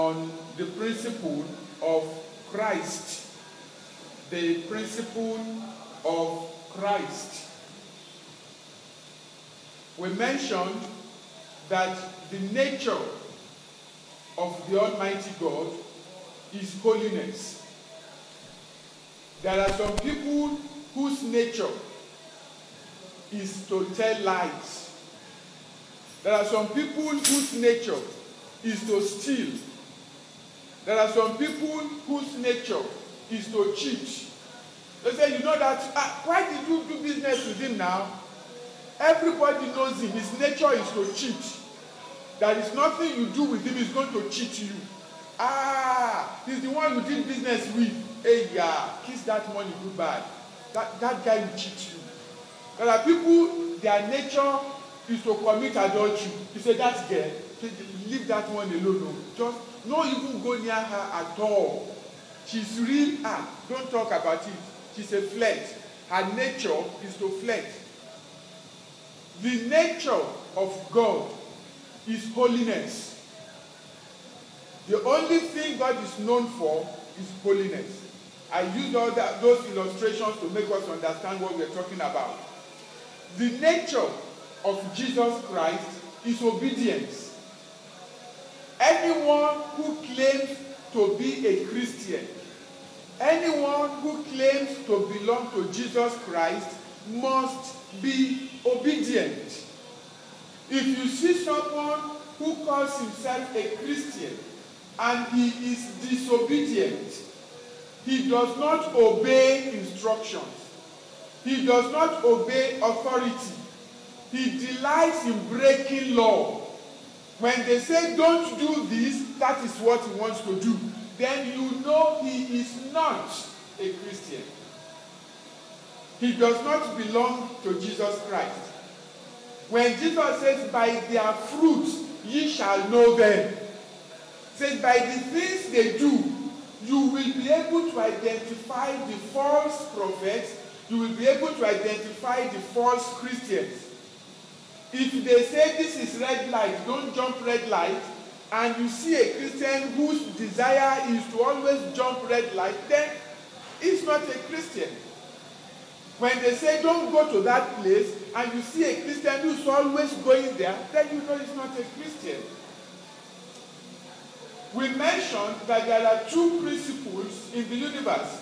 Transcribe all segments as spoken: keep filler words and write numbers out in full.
on the principle of Christ. The principle of Christ. We mentioned that the nature of the Almighty God is holiness. There are some people whose nature is to tell lies. There are some people whose nature is to steal. There are some people whose nature is to cheat. They say, you know that, ah, why did you do business with him now? Everybody knows him. His nature is to cheat. There is nothing you do with him is going to cheat you. Ah, he's the one you did business with. Hey, yeah, kiss that money goodbye. That, that guy will cheat you. There are people, their nature is to commit adultery. You say, that girl, leave that one alone. No. Just not even go near her at all. She's real. Ah, don't talk about it. She's a flirt. Her nature is to flirt. The nature of God is holiness. The only thing God is known for is holiness. I used all that, those illustrations to make us understand what we're talking about. The nature of Jesus Christ is obedience. Anyone who claims to be a Christian, anyone who claims to belong to Jesus Christ must be obedient. If you see someone who calls himself a Christian and he is disobedient, he does not obey instructions. He does not obey authority. He delights in breaking law. When they say don't do this, that is what he wants to do. Then you know he is not a Christian. He does not belong to Jesus Christ. When Jesus says, by their fruits ye shall know them, says by the things they do, you will be able to identify the false prophets, you will be able to identify the false Christians. If they say this is red light, don't jump red light, and you see a Christian whose desire is to always jump red light, then he's not a Christian. When they say don't go to that place, and you see a Christian who's always going there, then you know he's not a Christian. We mentioned that there are two principles in the universe.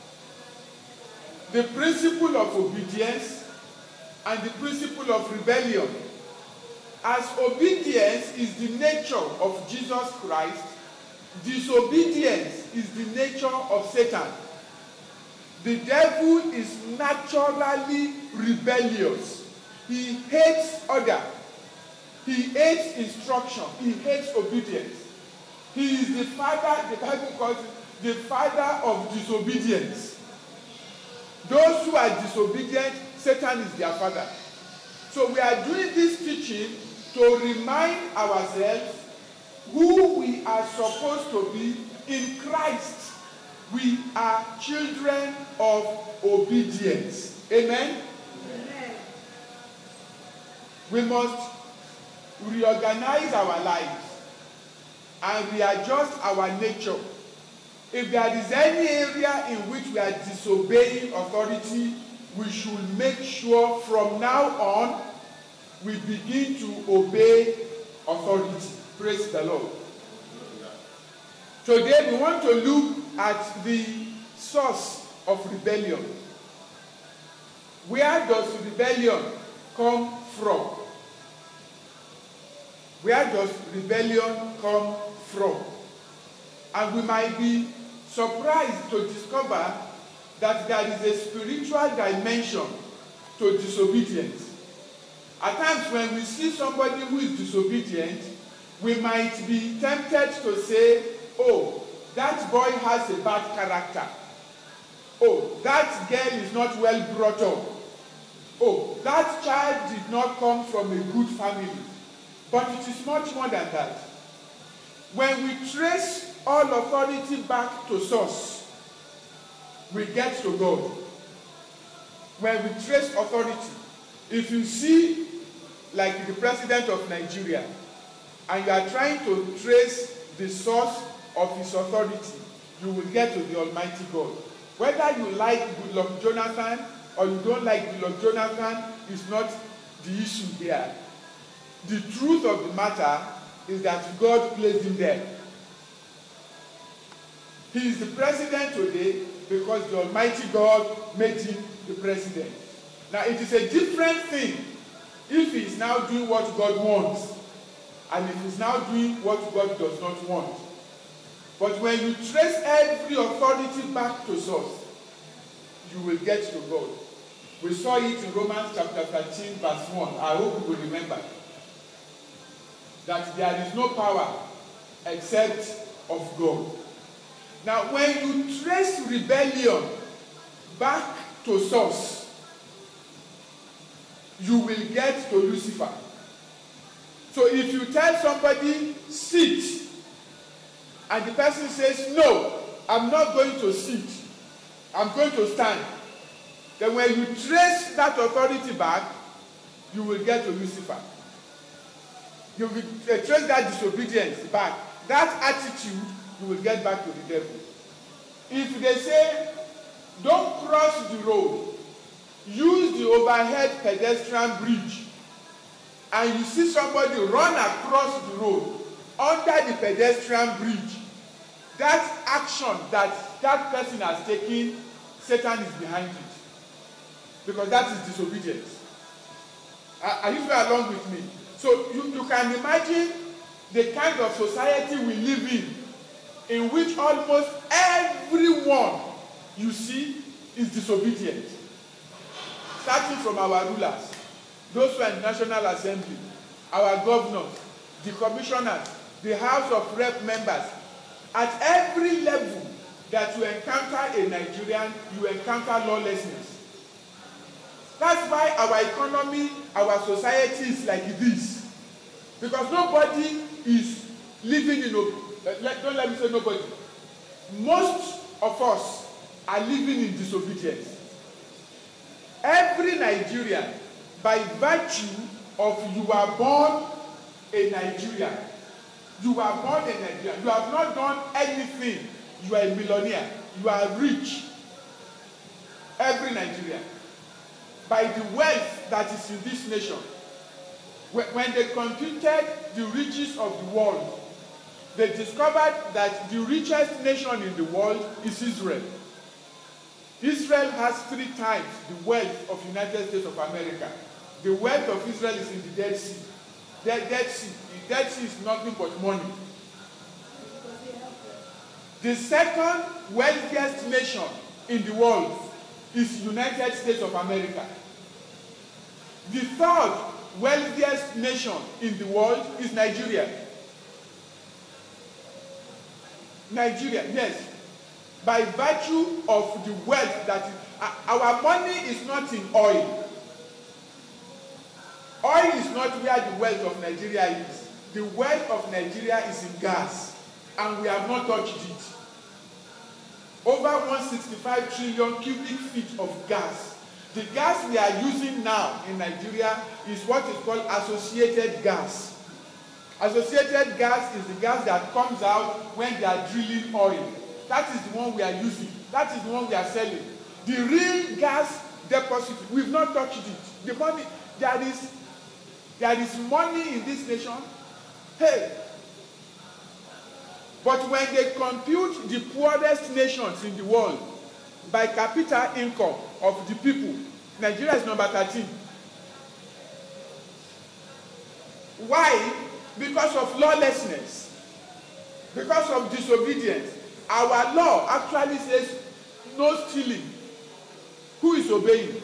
The principle of obedience and the principle of rebellion. As obedience is the nature of Jesus Christ, disobedience is the nature of Satan. The devil is naturally rebellious. He hates order. He hates instruction. He hates obedience. He is the father, the Bible calls it, the father of disobedience. Those who are disobedient, Satan is their father. So we are doing this teaching to remind ourselves who we are supposed to be in Christ. We are children of obedience. Amen? Amen. We must reorganize our lives and readjust our nature. If there is any area in which we are disobeying authority, we should make sure from now on we begin to obey authority. Praise the Lord. Today we want to look at the source of rebellion. Where does rebellion come from? Where does rebellion come from? And we might be surprised to discover that there is a spiritual dimension to disobedience. At times when we see somebody who is disobedient, we might be tempted to say, oh, that boy has a bad character. Oh, that girl is not well brought up. Oh, that child did not come from a good family. But it is much more than that. When we trace all authority back to source, we get to God. When we trace authority, if you see, like the president of Nigeria, and you are trying to trace the source of his authority, you will get to the Almighty God. Whether you like Goodluck Jonathan or you don't like Goodluck Jonathan is not the issue here. The truth of the matter is that God placed him there. He is the president today because the Almighty God made him the president. Now, it is a different thing if he is now doing what God wants and if he is now doing what God does not want. But when you trace every authority back to source, you will get to God. We saw it in Romans chapter thirteen, verse one. I hope you will remember that there is no power except of God. Now, when you trace rebellion back to source, you will get to Lucifer. So if you tell somebody, sit, and the person says, no, I'm not going to sit, I'm going to stand, then when you trace that authority back, you will get to Lucifer. You will trace that disobedience back. That attitude, you will get back to the devil. If they say, don't cross the road, use the overhead pedestrian bridge, and you see somebody run across the road under the pedestrian bridge, that action that that person has taken, Satan is behind it. Because that is disobedience. Are, are you along with me? So you, you can imagine the kind of society we live in, in which almost everyone you see is disobedient. Starting from our rulers, those who are in National Assembly, our governors, the commissioners, the House of Rep members. At every level that you encounter a Nigerian, you encounter lawlessness. That's why our economy, our society is like this. Because nobody is living in, a, don't let me say nobody. Most of us are living in disobedience. Every Nigerian, by virtue of you are born a Nigerian, you are born a Nigerian, you have not done anything, you are a millionaire, you are rich. Every Nigerian. By the wealth that is in this nation. When they computed the riches of the world, they discovered that the richest nation in the world is Israel. Israel has three times the wealth of the United States of America. The wealth of Israel is in the Dead Sea. The Dead Sea, the Dead Sea is nothing but money. The second wealthiest nation in the world is the United States of America. The third wealthiest nation in the world is Nigeria. Nigeria, yes. By virtue of the wealth that is, uh, our money is not in oil. Oil is not where the wealth of Nigeria is. The wealth of Nigeria is in gas, and we have not touched it. Over one hundred sixty-five trillion cubic feet of gas. The gas we are using now in Nigeria is what is called associated gas. Associated gas is the gas that comes out when they are drilling oil. That is the one we are using. That is the one we are selling. The real gas deposit, we've not touched it. The money, there is, there is money in this nation. Hey! But when they compute the poorest nations in the world by capita income of the people, Nigeria is number thirteen. Why? Because of lawlessness. Because of disobedience. Our law actually says no stealing. Who is obeying?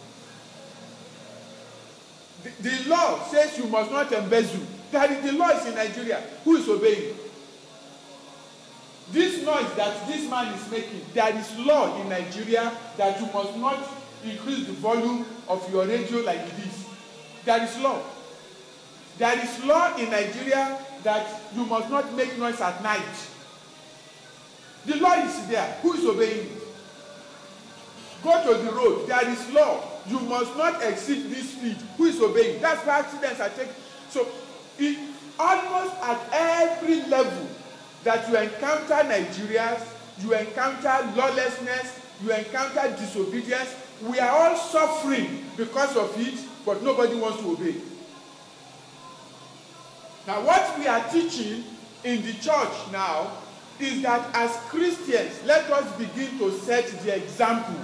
The, the law says you must not embezzle. That is, the law is in Nigeria. Who is obeying? This noise that this man is making, there is law in Nigeria that you must not increase the volume of your radio like this. There is law. There is law in Nigeria that you must not make noise at night. The law is there. Who is obeying it? Go to the road. There is law. You must not exceed this speed. Who is obeying? That's why accidents are taken. So, it, almost at every level, that you encounter Nigerians, you encounter lawlessness, you encounter disobedience. We are all suffering because of it, but nobody wants to obey. Now, what we are teaching in the church now is that as Christians, let us begin to set the examples.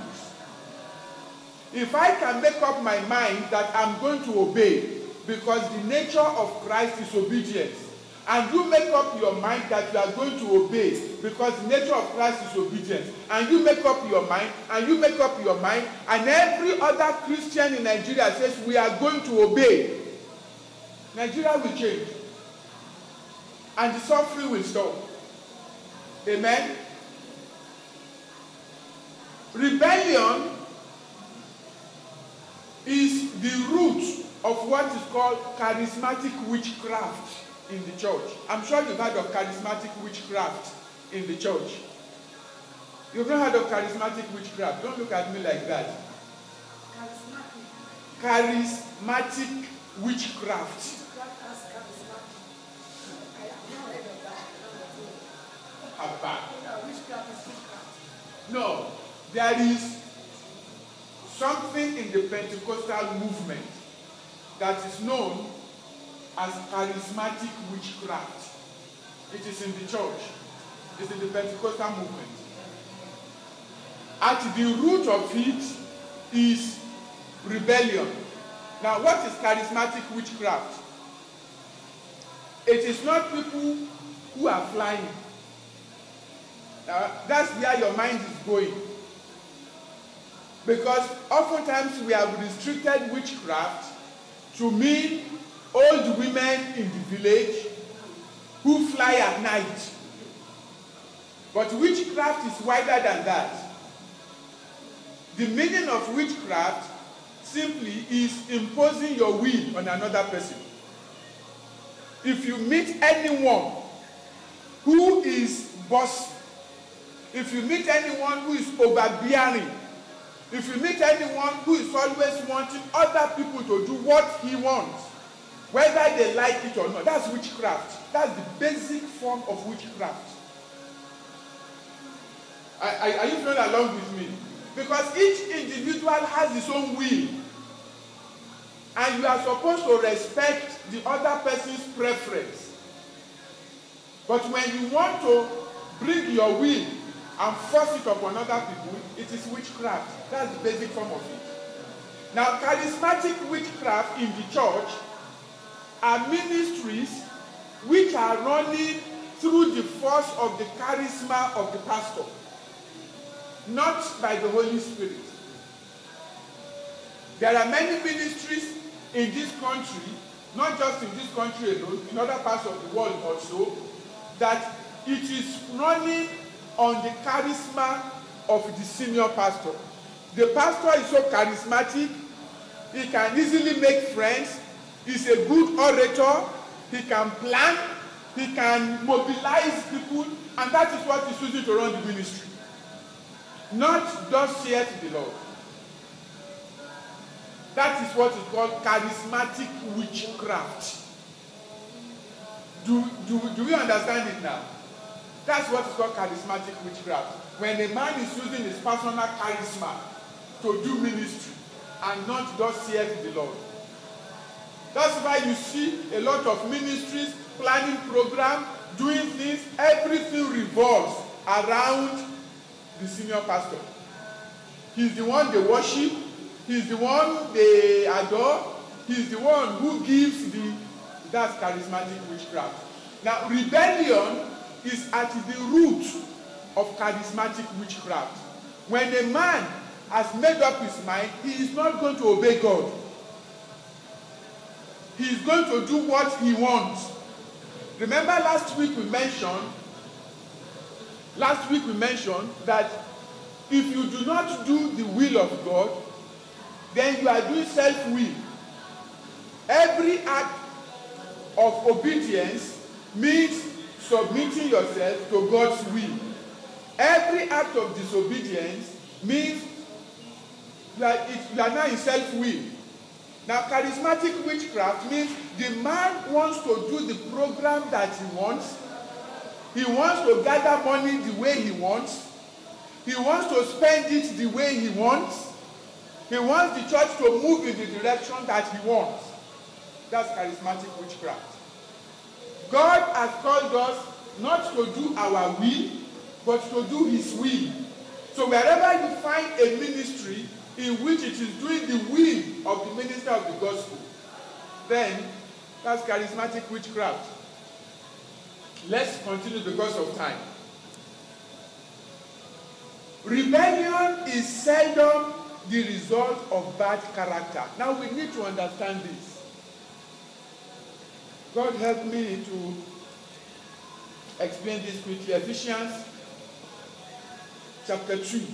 If I can make up my mind that I'm going to obey, because the nature of Christ is obedience, and you make up your mind that you are going to obey because the nature of Christ is obedience, and you make up your mind, and you make up your mind, and every other Christian in Nigeria says we are going to obey, Nigeria will change, and the suffering will stop. Amen? Rebellion is the root of what is called charismatic witchcraft in the church. I'm sure you've heard of charismatic witchcraft in the church. You've not heard of charismatic witchcraft. Don't look at me like that. Charismatic. Charismatic witchcraft. No, there is something in the Pentecostal movement that is known as charismatic witchcraft. It is in the church. It's in the Pentecostal movement. At the root of it is rebellion. Now, what is charismatic witchcraft? It is not people who are flying. Now, that's where your mind is going. Because oftentimes we have restricted witchcraft to mean old women in the village who fly at night. But witchcraft is wider than that. The meaning of witchcraft simply is imposing your will on another person. If you meet anyone who is bossy, if you meet anyone who is overbearing, if you meet anyone who is always wanting other people to do what he wants, whether they like it or not, that's witchcraft. That's the basic form of witchcraft. Are, are, are you following along with me? Because each individual has his own will. And you are supposed to respect the other person's preference. But when you want to bring your will and force it upon other people, it is witchcraft. That's the basic form of it. Now, charismatic witchcraft in the church are ministries which are running through the force of the charisma of the pastor, not by the Holy Spirit. There are many ministries in this country, not just in this country alone, in other parts of the world also, that it is running on the charisma of the senior pastor. The pastor is so charismatic, he can easily make friends, he's a good orator, he can plan, he can mobilize people, and that is what he's using to run the ministry. Not thus saith the Lord. That is what is called charismatic witchcraft. Do, do, do we understand it now? That's what is called charismatic witchcraft. When a man is using his personal charisma to do ministry and not thus saith the Lord. That's why you see a lot of ministries, planning program, doing things, everything revolves around the senior pastor. He's the one they worship, he's the one they adore, he's the one who gives the, that's charismatic witchcraft. Now, rebellion is at the root of charismatic witchcraft. When a man has made up his mind, he is not going to obey God. He is going to do what he wants. Remember last week we mentioned, last week we mentioned that if you do not do the will of God, then you are doing self-will. Every act of obedience means submitting yourself to God's will. Every act of disobedience means you are, it, you are now in self-will. Now, charismatic witchcraft means the man wants to do the program that he wants, He wants to gather money the way he wants. He wants to spend it the way he wants. He wants the church to move in the direction that he wants. That's charismatic witchcraft. God has called us not to do our will, but to do his will. So wherever you find a ministry in which it is doing the will of the minister of the gospel, then that's charismatic witchcraft. Let's continue because of time. Rebellion is seldom the result of bad character. Now we need to understand this. God help me to explain this quickly. Ephesians chapter two.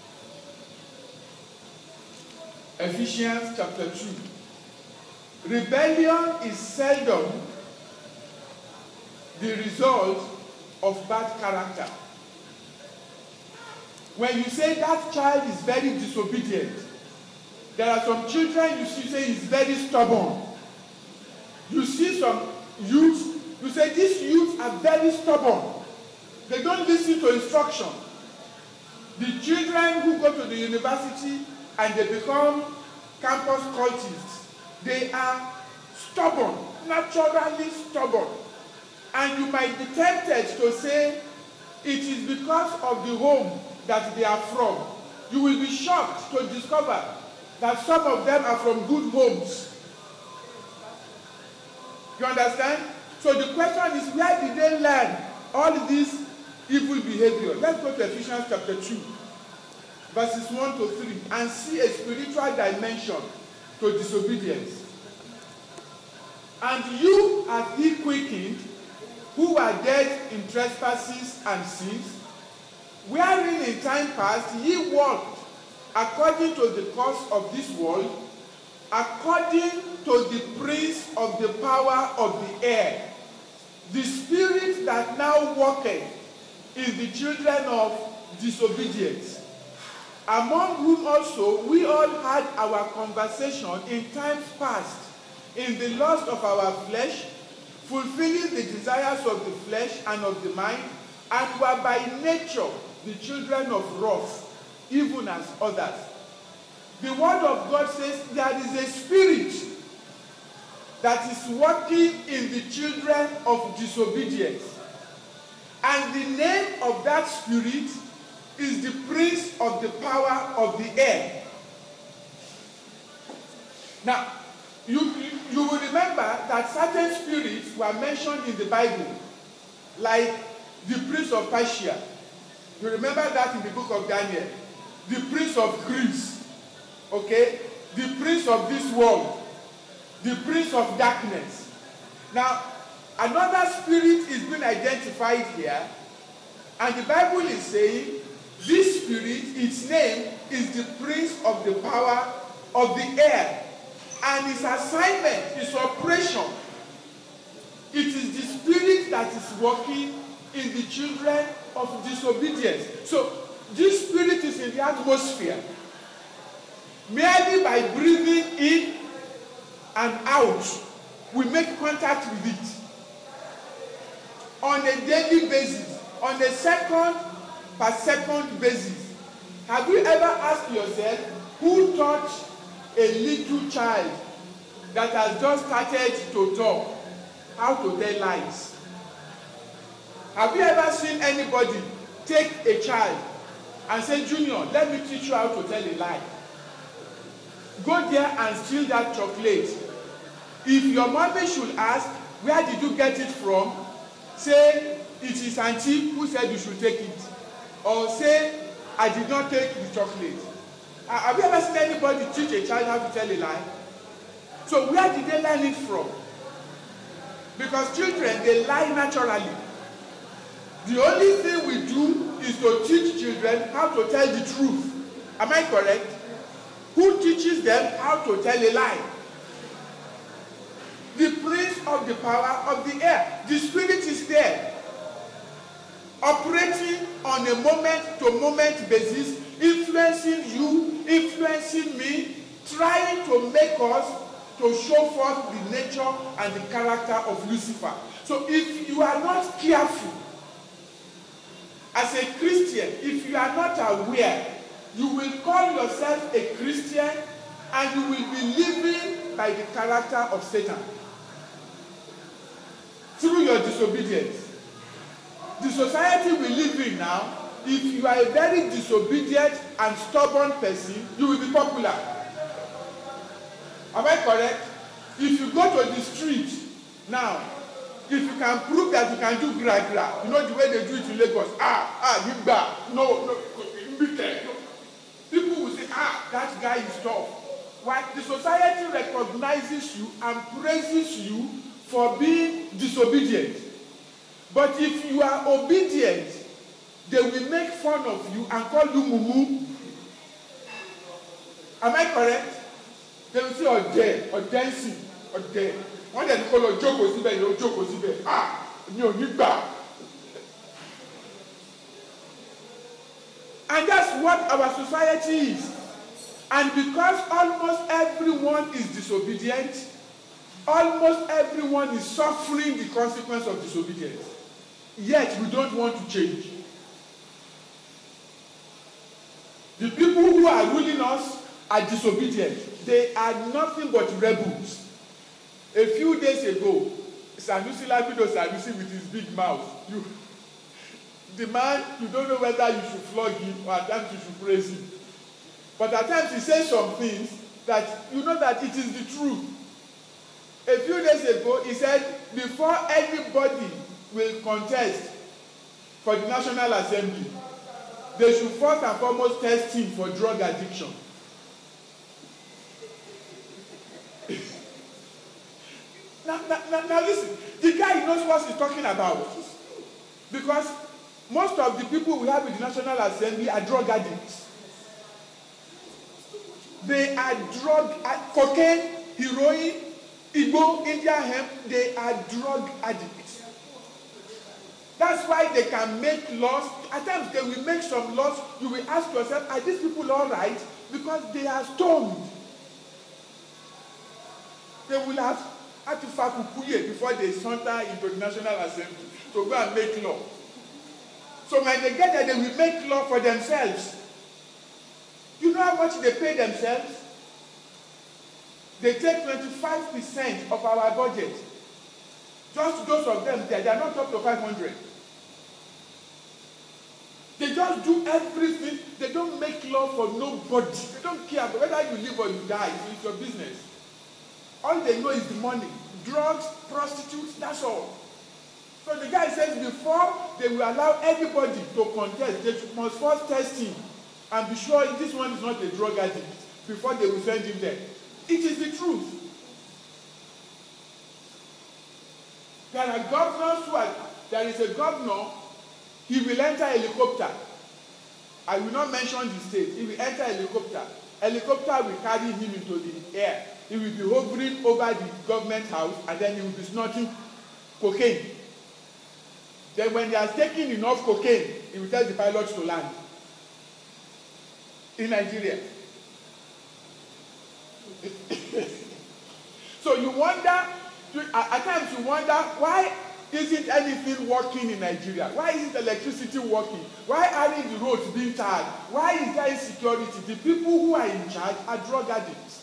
Ephesians chapter two. Rebellion is seldom the result of bad character. When you say that child is very disobedient, there are some children you see say is very stubborn. You see some youths, you say these youths are very stubborn. They don't listen to instruction. The children who go to the university and they become campus cultists, they are stubborn, naturally stubborn. And you might be tempted to say it is because of the home that they are from. You will be shocked to discover that some of them are from good homes. You understand? So the question is, where did they learn all this evil behavior? Let's go to Ephesians chapter two, verses one to three, and see a spiritual dimension to disobedience. And you hath he quickened, who are dead in trespasses and sins, wherein in time past ye walked according to the course of this world, according to the prince of the power of the air, the spirit that now walketh in the children of disobedience, among whom also we all had our conversation in times past, in the lust of our flesh, fulfilling the desires of the flesh and of the mind, and were by nature the children of wrath, even as others. The word of God says there is a spirit that is working in the children of disobedience. And the name of that spirit is the prince of the power of the air. Now, you, you, you will remember that certain spirits were mentioned in the Bible, like the prince of Persia. You remember that in the book of Daniel. The prince of Greece. Okay? The prince of this world. The prince of darkness. Now, another spirit is being identified here. And the Bible is saying, this spirit, its name is the prince of the power of the air. And his assignment, his operation, it is the spirit that is working in the children of disobedience. So, this spirit is in the atmosphere. Merely by breathing in and out, we make contact with it. On a daily basis, on a second per second basis. Have you ever asked yourself, who taught a little child that has just started to talk how to tell lies? Have you ever seen anybody take a child and say, Junior, let me teach you how to tell a lie? Go there and steal that chocolate. If your mommy should ask, where did you get it from? Say, it is auntie who said you should take it. Or say, I did not take the chocolate. Uh, have you ever seen anybody teach a child how to tell a lie? So where did they learn it from? Because children, they lie naturally. The only thing we do is to teach children how to tell the truth. Am I correct? Who teaches them how to tell a lie? The prince of the power of the air. The spirit is there, operating on a moment-to-moment basis, influencing you, influencing me, trying to make us to show forth the nature and the character of Lucifer. So if you are not careful, As a Christian, if you are not aware, you will call yourself a Christian and you will be living by the character of Satan through your disobedience. The society we live in now, if you are a very disobedient and stubborn person, you will be popular. Am I correct? If you go to the street now, if you can prove that you can do gra gra, you know the way they do it in Lagos, ah, ah, Nigba, no, no, no. People will say, ah, that guy is tough. Why? The society recognizes you and praises you for being disobedient. But if you are obedient, they will make fun of you and call you mumu. Am I correct? They will say, or dead, or dancing, or dead. One day they call you Joko Zibe, you know, Joko Zibe. Ah, no, Nigba. And that's what our society is. And because almost everyone is disobedient, almost everyone is suffering the consequence of disobedience. Yet we don't want to change. The people who are ruling us are disobedient. They are nothing but rebels. A few days ago, Sanusi Lamido Sanusi with his big mouth, you, the man, you don't know whether you should flog him or at times you should praise him. But at times he says some things that you know that it is the truth. A few days ago, he said, before anybody will contest for the National Assembly, they should first and foremost test him for drug addiction. now, now, now, now listen, the guy knows what he's talking about. Because most of the people we have in the National Assembly are drug addicts. They are drug, cocaine, heroin, Igbo, Indian hemp, they are drug addicts. That's why they can make laws. At times they will make some laws. You will ask yourself, are these people all right? Because they are stoned. They will have had to fakukuye before they saunter into the National Assembly to go and make law. So when they get there, they will make law for themselves. You know how much they pay themselves? They take twenty-five percent of our budget. Just those of them there, they are not up to five hundred. They just do everything. They don't make law for nobody. They don't care whether you live or you die. It's your business. All they know is the money. Drugs, prostitutes, that's all. So the guy says before they will allow anybody to contest, they must first test him and be sure this one is not a drug addict before they will send him there. It is the truth. There are governors who are, there is a governor, he will enter a helicopter. I will not mention the state. He will enter a helicopter. Helicopter will carry him into the air. He will be hovering over the government house and then he will be snorting cocaine. Then when he has taken enough cocaine, he will tell the pilots to land. In Nigeria. So you wonder, you, at times you wonder, why isn't anything working in Nigeria? Why isn't electricity working? Why aren't the roads being tarred? Why is there insecurity? The people who are in charge are drug addicts.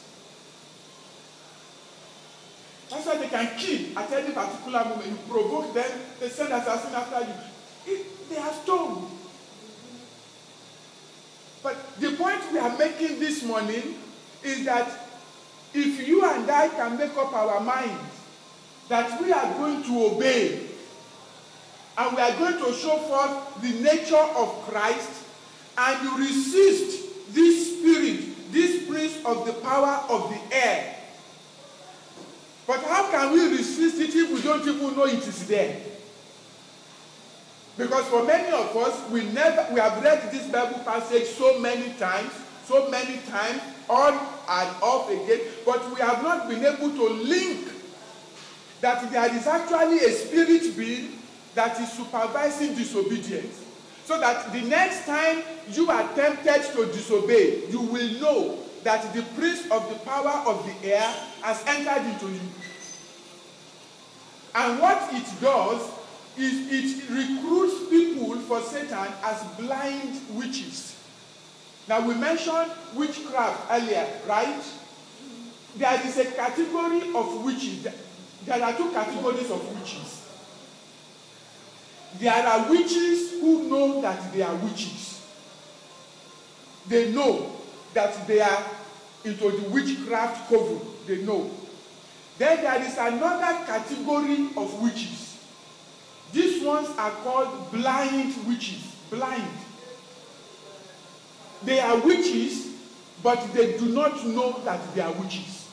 That's why they can kill at any particular moment. You provoke them, they send assassin after you. It, they are stoned. But the point we are making this morning is that if you and I can make up our minds that we are going to obey and we are going to show forth the nature of Christ and resist this spirit, this prince of the power of the air. But how can we resist it if we don't even know it is there? Because for many of us, we never we have read this Bible passage so many times, so many times, on and off again, but we have not been able to link that there is actually a spirit being that is supervising disobedience. So that the next time you are tempted to disobey, you will know that the prince of the power of the air has entered into you. And what it does is it recruits people for Satan as blind witches. Now we mentioned witchcraft earlier, right? There is a category of witches. There are two categories of witches. There are witches who know that they are witches. They know that they are into the witchcraft coven. They know. Then there is another category of witches. These ones are called blind witches. Blind. They are witches, but they do not know that they are witches.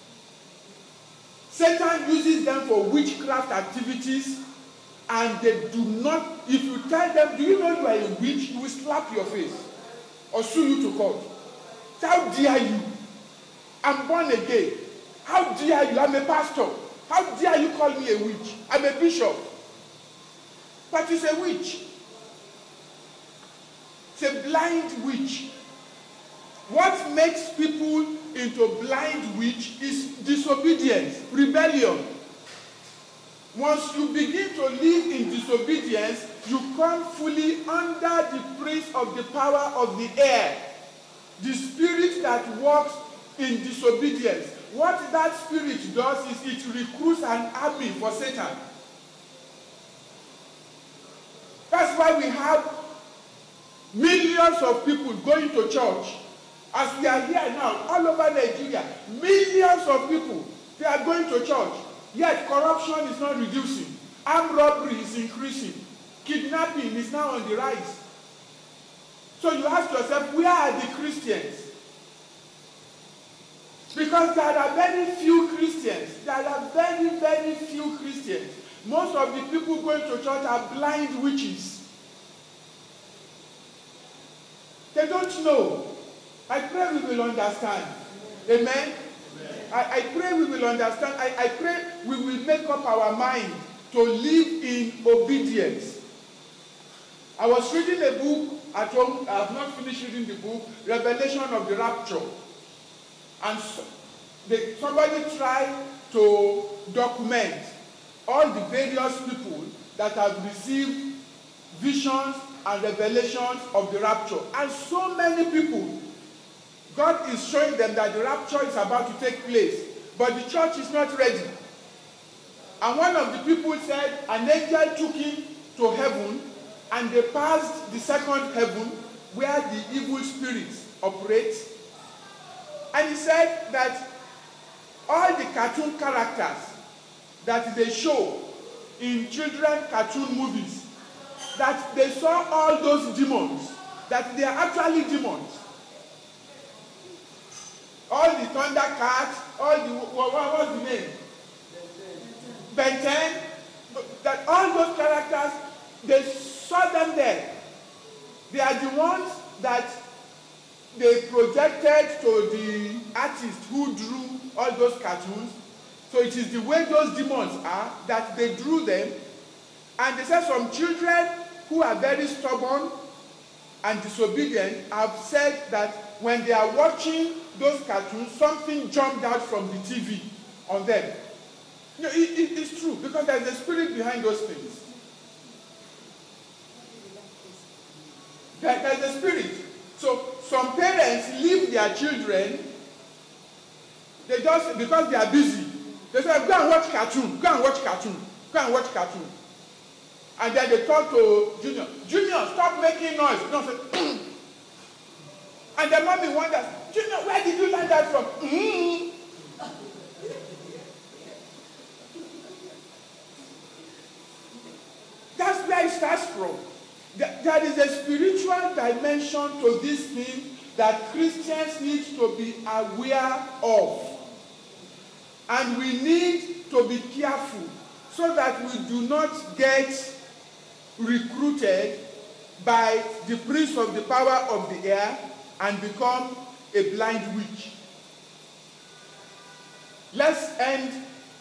Satan uses them for witchcraft activities, and they do not, if you tell them, do you know you are a witch, he will slap your face or sue you to court. How dare you? I'm born again. How dare you? I'm a pastor. How dare you call me a witch? I'm a bishop. But it's a witch. It's a blind witch. What makes people into blind witch is disobedience, rebellion. Once you begin to live in disobedience, you come fully under the prince of the power of the air, the spirit that works in disobedience. What that spirit does is it recruits an army for Satan. That's why we have millions of people going to church. As we are here now, all over Nigeria, millions of people, they are going to church. Yet corruption is not reducing. Armed robbery is increasing. Kidnapping is now on the rise. So you ask yourself, where are the Christians? Because there are very few Christians. There are very, very few Christians. Most of the people going to church are blind witches. They don't know. I pray we will understand. Amen? Amen. I, I pray we will understand. I, I pray we will make up our mind to live in obedience. I was reading a book at home. I have not finished reading the book, Revelation of the Rapture. And so, they, somebody tried to document all the various people that have received visions and revelations of the rapture. And so many people, God is showing them that the rapture is about to take place, but the church is not ready. And one of the people said an angel took him to heaven, and they passed the second heaven where the evil spirits operate. And he said that all the cartoon characters that they show in children cartoon movies, that they saw all those demons, that they are actually demons. All the Thundercats, all the, what, what was the name? Ben ten, that all those characters, they saw them there. They are the ones that they projected to the artist who drew all those cartoons. So it is the way those demons are that they drew them. And they said some children who are very stubborn and disobedient have said that when they are watching those cartoons, something jumped out from the T V on them. You know, it, it, it's true, because there's a spirit behind those things. There, there's a spirit. So some parents leave their children, they just, because they are busy, they say, go and watch cartoon, go and watch cartoon, go and watch cartoon. And then they talk to Junior, Junior, stop making noise. No, say, and the mommy wonders, Junior, where did you learn that from? Mm-hmm. That's where it starts from. There is a spiritual dimension to this thing that Christians need to be aware of. And we need to be careful so that we do not get recruited by the prince of the power of the air and become a blind witch. Let's end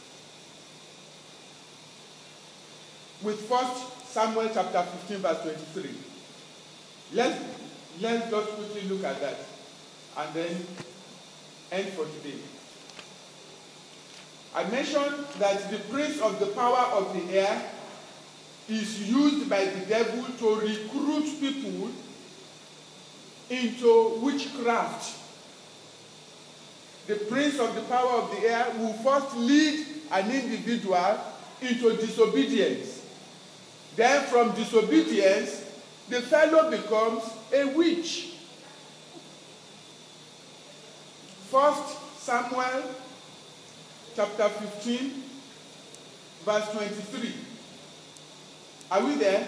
with First Samuel chapter fifteen, verse twenty-three. Let's, let's just quickly look at that and then end for today. I mentioned that the prince of the power of the air is used by the devil to recruit people into witchcraft. The prince of the power of the air will first lead an individual into disobedience. Then from disobedience, the fellow becomes a witch. First Samuel chapter fifteen, verse twenty-three. Are we there?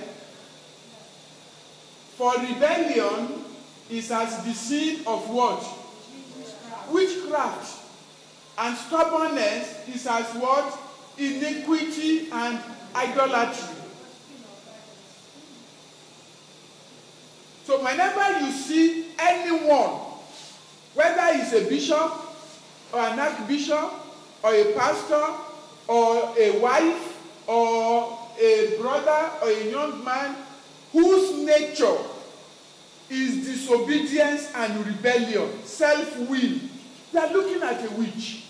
For rebellion is as the seed of what? Witchcraft. And stubbornness is as what? Iniquity and idolatry. So whenever you see anyone, whether he's a bishop or an archbishop or a pastor or a wife or a brother or a young man whose nature is disobedience and rebellion, self-will, they are looking at a witch.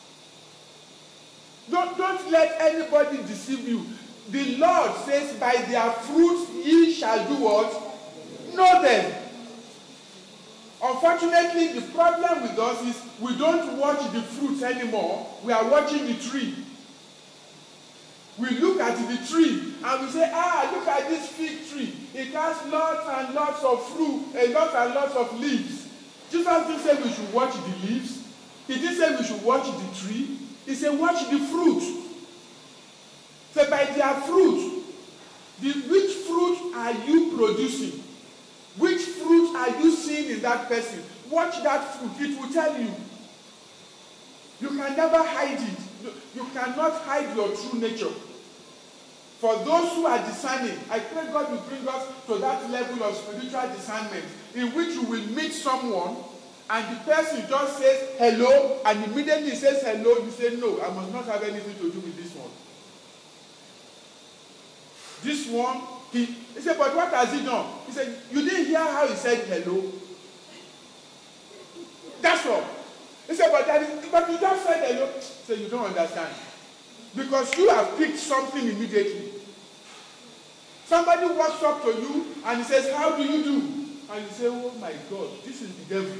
Don't, don't let anybody deceive you. The Lord says, by their fruits ye shall do what? Know them. Unfortunately, the problem with us is we don't watch the fruits anymore. We are watching the tree. We look at the tree and we say, ah, look at this fig tree. It has lots and lots of fruit, and lots and lots of leaves. Jesus didn't say we should watch the leaves. He didn't say we should watch the tree. He said, watch the fruit. So by their fruit, the, which fruit are you producing? Which fruit are you seeing in that person? Watch that fruit. It will tell you. You can never hide it. You cannot hide your true nature. For those who are discerning, I pray God will bring us to that level of spiritual discernment in which you will meet someone and the person just says hello, and immediately he says hello, you say no, I must not have anything to do with this one. This one, he, he said, but what has he done? He said, you didn't hear how he said hello? That's all. He said, but, that is, but you just said hello. He said, you don't understand. Because you have picked something immediately. Somebody walks up to you and he says, how do you do? And you say, oh my God, this is the devil.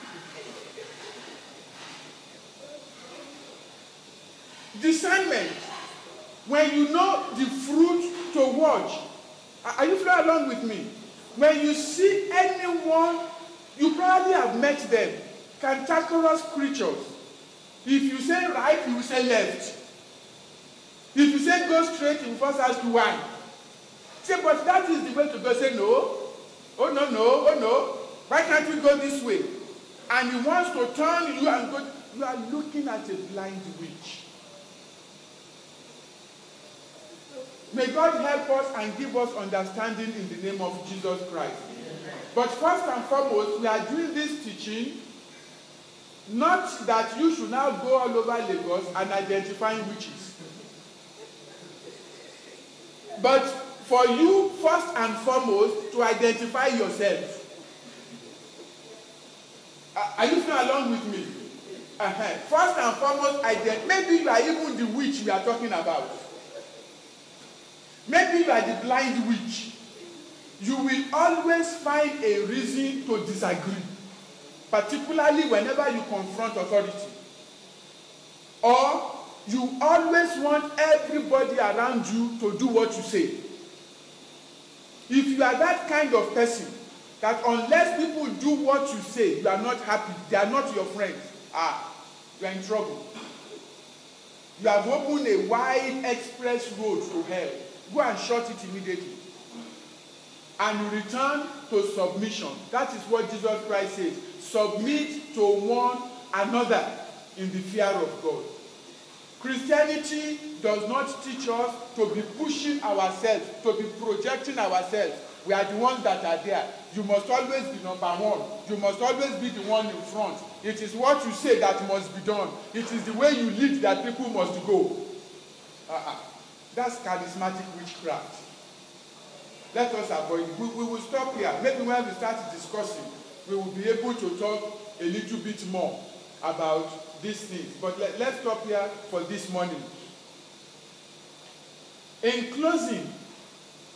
Discernment. When you know the fruit to watch. Are you following along with me? When you see anyone, you probably have met them. Cantankerous creatures. If you say right, you will say left. If you say go straight, you will first ask you why. Say, but that is the way to go. Say no. Oh no, no, oh no. Why can't we go this way? And he wants to turn you and go. You are looking at a blind witch. May God help us and give us understanding in the name of Jesus Christ. But first and foremost, we are doing this teaching not that you should now go all over Lagos and identify witches. But for you, first and foremost, to identify yourself. Are you following along with me? Uh-huh. First and foremost, ident- maybe you are even the witch we are talking about. Maybe you are the blind witch. You will always find a reason to disagree, particularly whenever you confront authority. Or you always want everybody around you to do what you say. If you are that kind of person, that unless people do what you say, you are not happy, they are not your friends, ah, you are in trouble. You have opened a wide express road to hell. Go and shut it immediately. And you return to submission. That is what Jesus Christ says. Submit to one another in the fear of God. Christianity does not teach us to be pushing ourselves, to be projecting ourselves. We are the ones that are there. You must always be number one. You must always be the one in front. It is what you say that must be done. It is the way you lead that people must go. Uh-uh. That's charismatic witchcraft. Let us avoid it. We, we will stop here. Maybe when we start discussing, we will be able to talk a little bit more about these things. But let, let's stop here for this morning. In closing,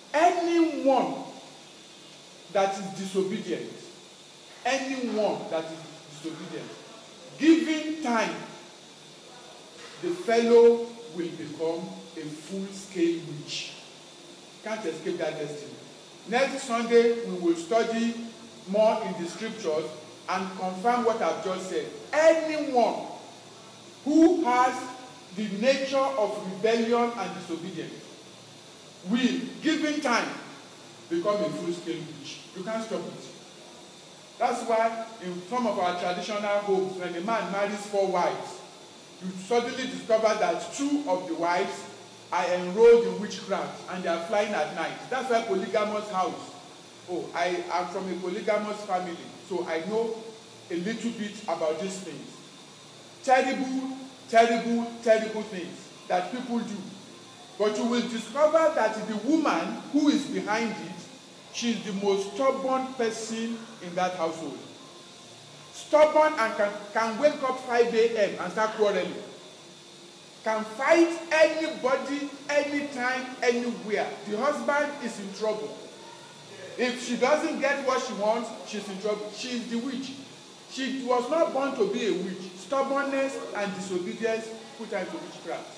anyone that is disobedient, anyone that is disobedient, given time, the fellow will become a full-scale witch. Can't escape that destiny. Next Sunday, we will study more in the scriptures and confirm what I've just said. Anyone who has the nature of rebellion and disobedience will, given time, become a full-scale witch. You can't stop it. That's why in some of our traditional homes, when a man marries four wives, you suddenly discover that two of the wives are enrolled in witchcraft and they are flying at night. That's why polygamous house. Oh, I am from a polygamous family, so I know a little bit about these things. Terrible, terrible, terrible things that people do. But you will discover that the woman who is behind it, she's the most stubborn person in that household. Stubborn and can, can wake up five a m and start quarreling. Can fight anybody, anytime, anywhere. The husband is in trouble. If she doesn't get what she wants, she's in trouble. She is the witch. She was not born to be a witch. Stubbornness and disobedience put her into witchcraft.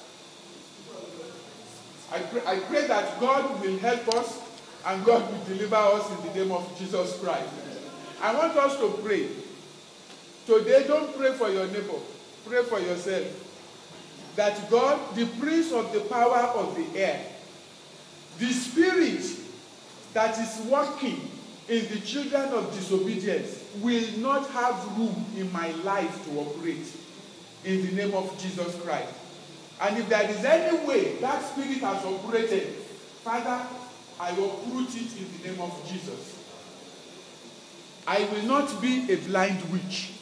I pray, I pray that God will help us and God will deliver us in the name of Jesus Christ. I want us to pray. Today, don't pray for your neighbor. Pray for yourself. That God, the prince of the power of the air, the spirit that is working in the children of disobedience will not have room in my life to operate in the name of Jesus Christ. And if there is any way that spirit has operated, Father, I uproot it in the name of Jesus. I will not be a blind witch.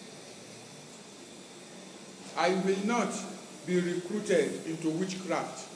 I will not be recruited into witchcraft.